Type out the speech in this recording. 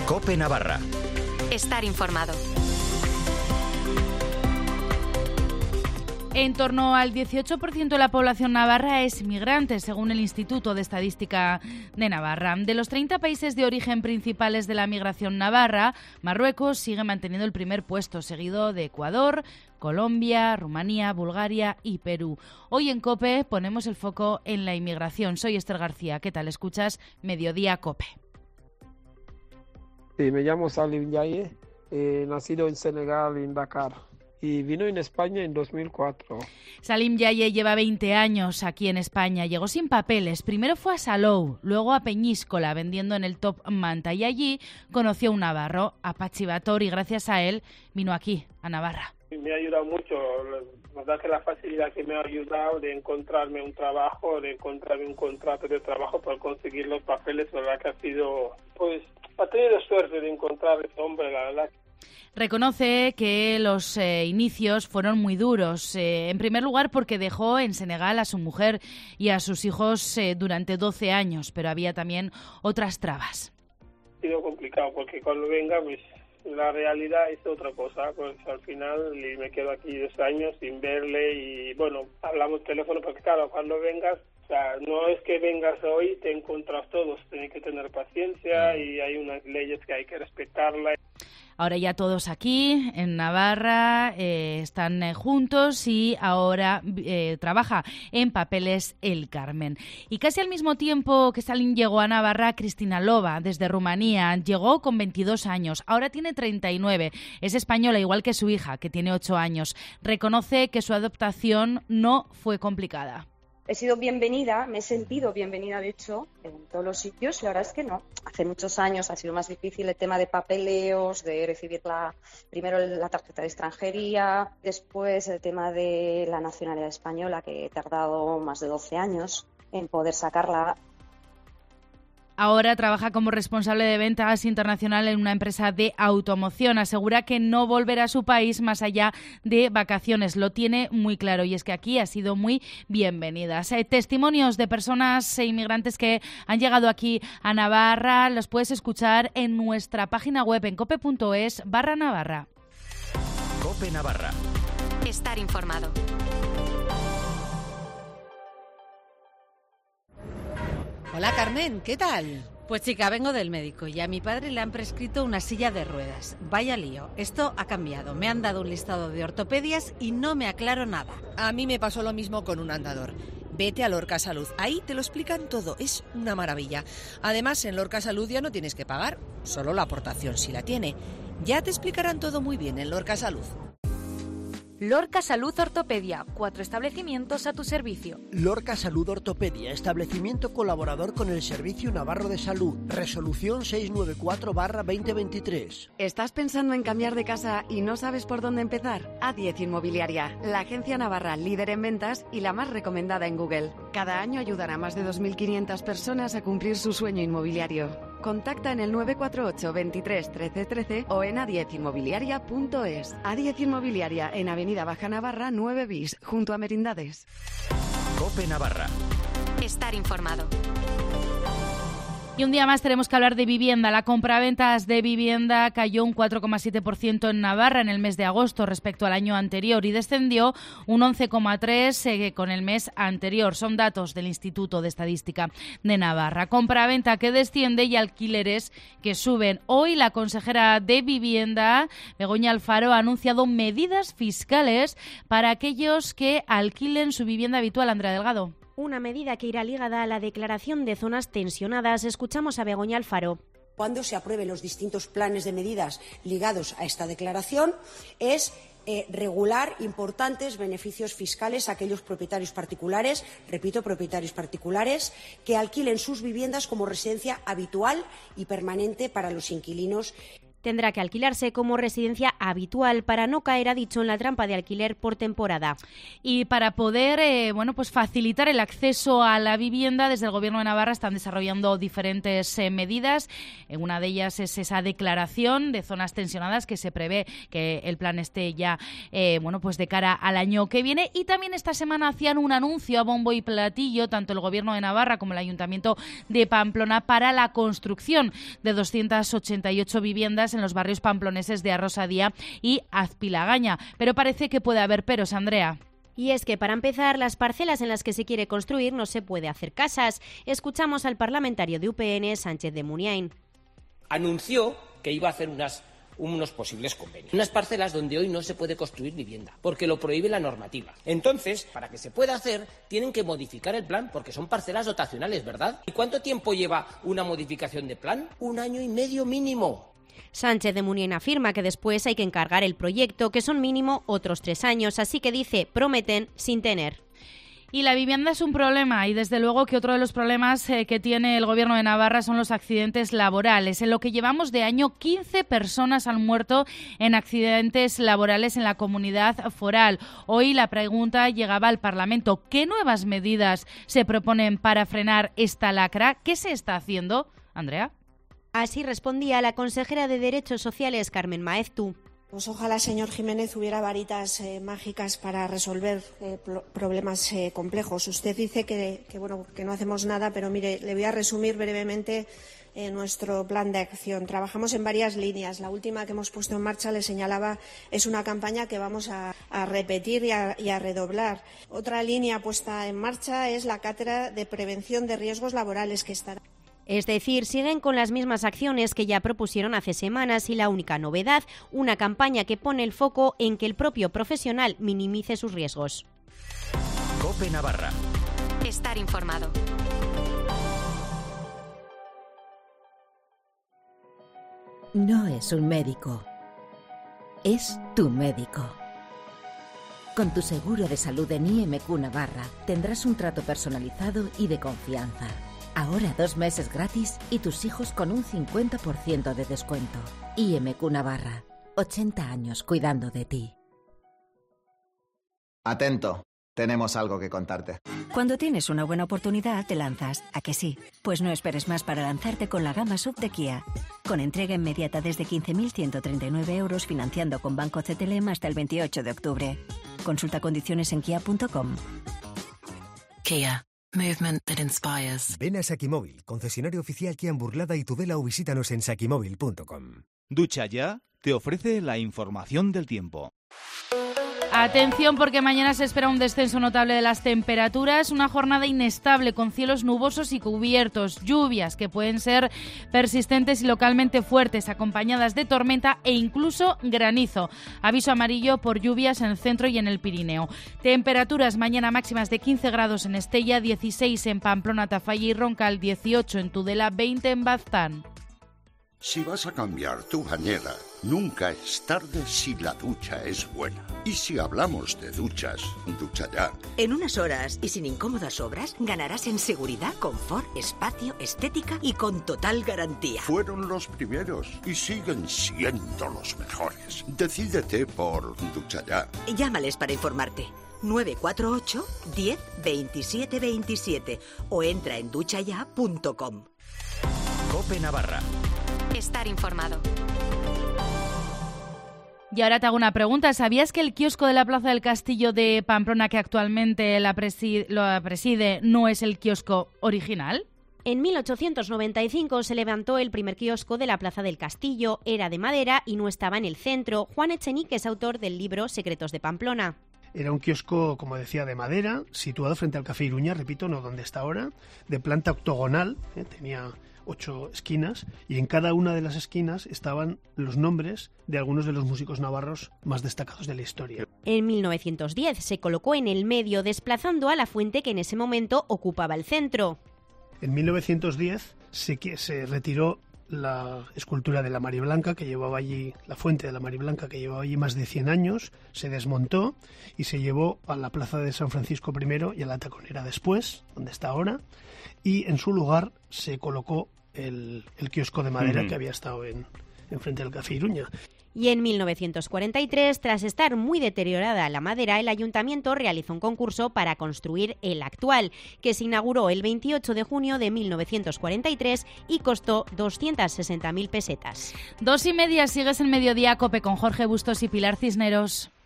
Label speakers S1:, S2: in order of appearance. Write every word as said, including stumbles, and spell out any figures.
S1: COPE Navarra.
S2: Estar informado.
S3: En torno al dieciocho por ciento de la población navarra es migrante, según el Instituto de Estadística de Navarra. De los treinta países de origen principales de la migración navarra, Marruecos sigue manteniendo el primer puesto, seguido de Ecuador, Colombia, Rumanía, Bulgaria y Perú. Hoy en COPE ponemos el foco en la inmigración. Soy Esther García. ¿Qué tal? Escuchas Mediodía COPE.
S4: Sí, me llamo Salim Yaye, eh, nacido en Senegal, en Dakar. Y vino en España en dos mil cuatro.
S3: Salim Yaye lleva veinte años aquí en España. Llegó sin papeles. Primero fue a Salou, luego a Peñíscola, vendiendo en el Top Manta. Y allí conoció a un navarro, a Pachi Bator, y gracias a él vino aquí, a Navarra.
S5: Me ha ayudado mucho. La verdad que la facilidad que me ha ayudado de encontrarme un trabajo, de encontrarme un contrato de trabajo para conseguir los papeles, la verdad que ha sido, pues, ha tenido suerte de encontrar a ese hombre, la verdad.
S3: Reconoce que los eh, inicios fueron muy duros. Eh, en primer lugar, porque dejó en Senegal a su mujer y a sus hijos eh, durante doce años, pero había también otras trabas.
S5: Ha sido complicado porque cuando venga, pues la realidad es otra cosa. Pues al final me quedo aquí dos años sin verle y bueno, hablamos teléfono porque claro, cuando vengas, o sea, no es que vengas hoy te encuentras todos, tienes que tener paciencia y hay unas leyes que hay que respetarlas.
S3: Ahora ya todos aquí en Navarra eh, están eh, juntos y ahora eh, trabaja en Papeles El Carmen. Y casi al mismo tiempo que Salim llegó a Navarra, Cristina Loba, desde Rumanía, llegó con veintidós años, ahora tiene treinta y nueve. Es española, igual que su hija, que tiene ocho años. Reconoce que su adaptación no fue complicada.
S6: He sido bienvenida, me he sentido bienvenida, de hecho, en todos los sitios. La verdad es que no. Hace muchos años ha sido más difícil el tema de papeleos, de recibir la, primero la tarjeta de extranjería, después el tema de la nacionalidad española, que he tardado más de doce años en poder sacarla.
S3: Ahora trabaja como responsable de ventas internacional en una empresa de automoción. Asegura que no volverá a su país más allá de vacaciones. Lo tiene muy claro y es que aquí ha sido muy bienvenida. Eh, testimonios de personas e inmigrantes que han llegado aquí a Navarra los puedes escuchar en nuestra página web en cope.es barra Navarra.
S1: COPE Navarra.
S2: Estar informado.
S7: Hola Carmen, ¿qué tal?
S8: Pues chica, vengo del médico y a mi padre le han prescrito una silla de ruedas. Vaya lío, esto ha cambiado. Me han dado un listado de ortopedias y no me aclaro nada.
S7: A mí me pasó lo mismo con un andador. Vete a Lorca Salud, ahí te lo explican todo, es una maravilla. Además, en Lorca Salud ya no tienes que pagar, solo la aportación si la tiene. Ya te explicarán todo muy bien en Lorca Salud.
S9: Lorca Salud Ortopedia, cuatro establecimientos a tu servicio.
S10: Lorca Salud Ortopedia, establecimiento colaborador con el Servicio Navarro de Salud. Resolución seiscientos noventa y cuatro barra veinte veintitrés.
S9: ¿Estás pensando en cambiar de casa y no sabes por dónde empezar? A diez Inmobiliaria, la agencia navarra líder en ventas y la más recomendada en Google. Cada año ayudará a más de dos mil quinientas personas a cumplir su sueño inmobiliario. Contacta en el nueve cuatro ocho, veintitrés, trece trece o en a diez inmobiliaria punto es. A diez Inmobiliaria, en Avenida Baja Navarra nueve bis, junto a Merindades.
S1: COPE Navarra.
S2: Estar informado.
S3: Y un día más tenemos que hablar de vivienda. La compraventas de vivienda cayó un cuatro coma siete por ciento en Navarra en el mes de agosto respecto al año anterior y descendió un once coma tres por ciento eh, con el mes anterior. Son datos del Instituto de Estadística de Navarra. Compraventa que desciende y alquileres que suben. Hoy la consejera de Vivienda, Begoña Alfaro, ha anunciado medidas fiscales para aquellos que alquilen su vivienda habitual. Andrea Delgado.
S11: Una medida que irá ligada a la declaración de zonas tensionadas. Escuchamos a Begoña Alfaro.
S12: Cuando se aprueben los distintos planes de medidas ligados a esta declaración, es eh, regular importantes beneficios fiscales a aquellos propietarios particulares, repito, propietarios particulares, que alquilen sus viviendas como residencia habitual y permanente para los inquilinos.
S11: Tendrá que alquilarse como residencia habitual para no caer, ha dicho, en la trampa de alquiler por temporada.
S3: Y para poder eh, bueno, pues facilitar el acceso a la vivienda, desde el Gobierno de Navarra están desarrollando diferentes eh, medidas. En una de ellas es esa declaración de zonas tensionadas que se prevé que el plan esté ya eh, bueno, pues de cara al año que viene. Y también esta semana hacían un anuncio a bombo y platillo, tanto el Gobierno de Navarra como el Ayuntamiento de Pamplona, para la construcción de doscientas ochenta y ocho viviendas en los barrios pamploneses de Arrosadía y Azpilagaña. Pero parece que puede haber peros, Andrea.
S11: Y es que, para empezar, las parcelas en las que se quiere construir no se puede hacer casas. Escuchamos al parlamentario de U P N, Sánchez de Muniain.
S13: Anunció que iba a hacer unas, unos posibles convenios. Unas parcelas donde hoy no se puede construir vivienda, porque lo prohíbe la normativa. Entonces, para que se pueda hacer, tienen que modificar el plan, porque son parcelas dotacionales, ¿verdad? ¿Y cuánto tiempo lleva una modificación de plan? Un año y medio mínimo.
S11: Sánchez de Muniain afirma que después hay que encargar el proyecto, que son mínimo otros tres años, así que dice, prometen sin tener.
S3: Y la vivienda es un problema, y desde luego que otro de los problemas eh, que tiene el Gobierno de Navarra son los accidentes laborales. En lo que llevamos de año, quince personas han muerto en accidentes laborales en la comunidad foral. Hoy la pregunta llegaba al Parlamento. ¿Qué nuevas medidas se proponen para frenar esta lacra? ¿Qué se está haciendo, Andrea?
S11: Así respondía la consejera de Derechos Sociales, Carmen Maeztu.
S14: Pues ojalá, señor Jiménez, hubiera varitas eh, mágicas para resolver eh, problemas eh, complejos. Usted dice que, que, bueno, que no hacemos nada, pero mire, le voy a resumir brevemente eh, nuestro plan de acción. Trabajamos en varias líneas. La última que hemos puesto en marcha, le señalaba, es una campaña que vamos a, a repetir y a, y a redoblar. Otra línea puesta en marcha es la cátedra de prevención de riesgos laborales, que estará.
S11: Es decir, siguen con las mismas acciones que ya propusieron hace semanas, y la única novedad, una campaña que pone el foco en que el propio profesional minimice sus riesgos.
S1: COPE Navarra.
S2: Estar informado.
S15: No es un médico, es tu médico. Con tu seguro de salud en I M Q Navarra tendrás un trato personalizado y de confianza. Ahora dos meses gratis y tus hijos con un cincuenta por ciento de descuento. I M Q Navarra, ochenta años cuidando de ti.
S16: Atento, tenemos algo que contarte.
S17: Cuando tienes una buena oportunidad, te lanzas. ¿A que sí? Pues no esperes más para lanzarte con la gama S U V de Kia. Con entrega inmediata desde quince mil ciento treinta y nueve euros, financiando con Banco C T L M hasta el veintiocho de octubre. Consulta condiciones en kia punto com.
S18: Kia. Movement that inspires.
S19: Ven a Sakimóvil, concesionario oficial Kia en Burlada y Tudela, o visítanos en sakimóvil punto com.
S20: Ducha Ya te ofrece la información del tiempo.
S3: Atención, porque mañana se espera un descenso notable de las temperaturas, una jornada inestable con cielos nubosos y cubiertos, lluvias que pueden ser persistentes y localmente fuertes, acompañadas de tormenta e incluso granizo. Aviso amarillo por lluvias en el centro y en el Pirineo. Temperaturas mañana máximas de quince grados en Estella, dieciséis en Pamplona, Tafalla y Roncal, dieciocho en Tudela, veinte en Baztán.
S21: Si vas a cambiar tu bañera, nunca es tarde si la ducha es buena. Y si hablamos de duchas, Ducha Ya.
S22: En unas horas y sin incómodas obras, ganarás en seguridad, confort, espacio, estética y con total garantía.
S21: Fueron los primeros y siguen siendo los mejores. Decídete por Ducha Ya.
S22: Llámales para informarte. nueve cuatro ocho, diez, veintisiete veintisiete o entra en ducha ya punto com.
S1: COPE Navarra.
S2: Estar informado.
S3: Y ahora te hago una pregunta. ¿Sabías que el kiosco de la Plaza del Castillo de Pamplona, que actualmente la preside, lo preside, no es el kiosco original?
S11: En mil ochocientos noventa y cinco se levantó el primer kiosco de la Plaza del Castillo. Era de madera y no estaba en el centro. Juan Echenique es autor del libro Secretos de Pamplona.
S23: Era un kiosco, como decía, de madera, situado frente al Café Iruña, repito, no donde está ahora, de planta octogonal, ¿eh? Tenía ocho esquinas, y en cada una de las esquinas estaban los nombres de algunos de los músicos navarros más destacados de la historia.
S11: En mil novecientos diez se colocó en el medio, desplazando a la fuente que en ese momento ocupaba el centro.
S23: En mil novecientos diez se, se retiró la escultura de la Mariblanca, que llevaba allí, la fuente de la Mariblanca, que llevaba allí más de cien años, se desmontó y se llevó a la Plaza de San Francisco primero y a la Taconera después, donde está ahora, y en su lugar se colocó el, el kiosco de madera uh-huh. que había estado en, enfrente del Café Iruña.
S11: Y en mil novecientos cuarenta y tres, tras estar muy deteriorada la madera, el ayuntamiento realizó un concurso para construir el actual, que se inauguró el veintiocho de junio de mil novecientos cuarenta y tres y costó doscientas sesenta mil pesetas.
S3: Dos y media, sigues en Mediodía Cope con Jorge Bustos y Pilar Cisneros.